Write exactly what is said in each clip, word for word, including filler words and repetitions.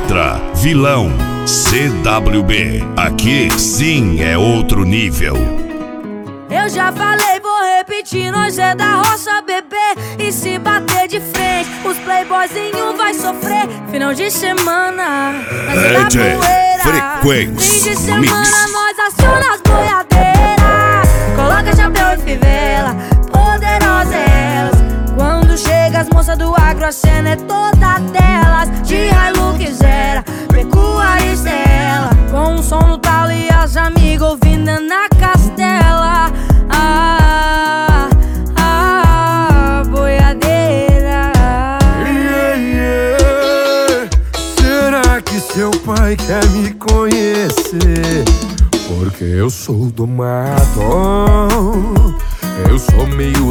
Contra Vilão C W B. Aqui sim é outro nível. Eu já falei, vou repetir, nós é da roça, bebê. E se bater de frente, os playboyzinhos vai sofrer. Final de semana, nós é da poeira. Frequência Fim de semana, Mix. nós aciona as boiadeiras. Coloca chapéu e fivela, poderosas elas. Quando chega as moças do agro, a cena é toda delas. De Hilux era, pecuarista ela. Com um som no talo e as amigas ouvindo na castela. Ah, ah, boiadeira. Yeah, yeah. Será que seu pai quer me conhecer? Porque eu sou do mato, eu sou meio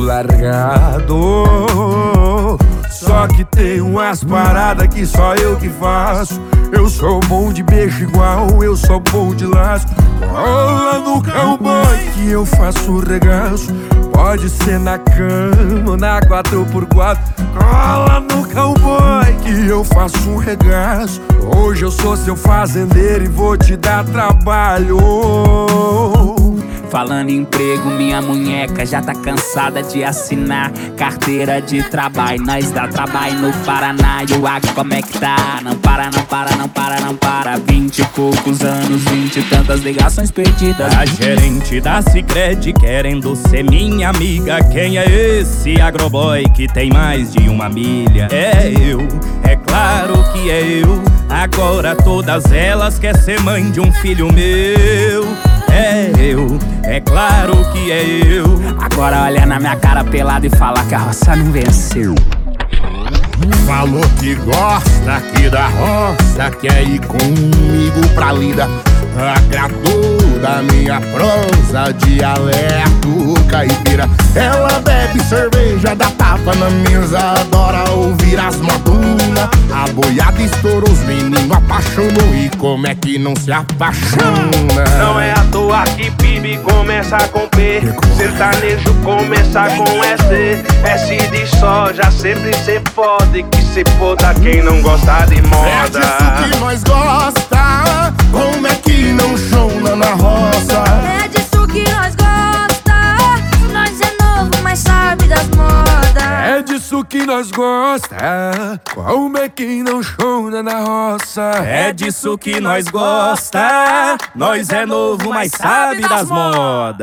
largado. Só que tem umas paradas que só eu que faço. Eu sou bom de beijo igual, eu sou bom de laço. Cola no cowboy que eu faço regaço. Pode ser na cama ou na quatro por quatro. Cola no cowboy que eu faço um regaço. Hoje eu sou seu fazendeiro e vou te dar trabalho. Falando em emprego, minha munheca já tá cansada de assinar carteira de trabalho. Nós dá trabalho no Paraná e o agro como é que tá? Não para, não para, não para, não para. Vinte e poucos anos, vinte e tantas ligações perdidas. A gerente da Sicredi querendo ser minha amiga. Quem é esse agroboy que tem mais de uma milha? É eu, é claro que é eu. Agora todas elas querem ser mãe de um filho meu. É eu, é claro que é eu. Agora olha na minha cara pelada e fala que a roça não venceu. Falou que gosta aqui da roça, quer ir comigo pra lida. Agradou da minha prosa, dialeto caipira. Ela bebe cerveja, dá tapa na mesa, adora ouvir as modulas. A boiada estourou, os meninos apaixonou. E como é que não se apaixona? Não é à toa que P I B começa com P, sertanejo começa com S. S de soja, sempre cê pode, que se foda quem não gosta de moda. É disso que nós gosta, como é que não chona na roça? É disso que nós gosta, nós é novo, mas sabe das modas. É disso que nós gosta, como é que não chona na roça? É disso que nós gosta, nós é novo, mas sabe das modas.